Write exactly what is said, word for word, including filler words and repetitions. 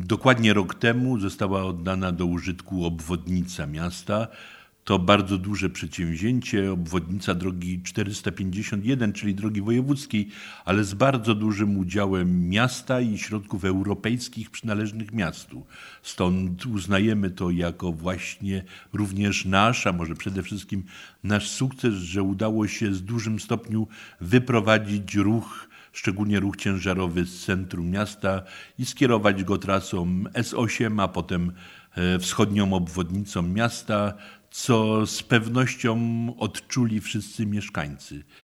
Dokładnie rok temu została oddana do użytku obwodnica miasta. To bardzo duże przedsięwzięcie, obwodnica drogi czterysta pięćdziesiąt jeden, czyli drogi wojewódzkiej, ale z bardzo dużym udziałem miasta i środków europejskich przynależnych miastu. Stąd uznajemy to jako właśnie również nasz, a może przede wszystkim nasz sukces, że udało się w dużym stopniu wyprowadzić ruch, szczególnie ruch ciężarowy z centrum miasta i skierować go trasą S osiem, a potem wschodnią obwodnicą miasta, co z pewnością odczuli wszyscy mieszkańcy.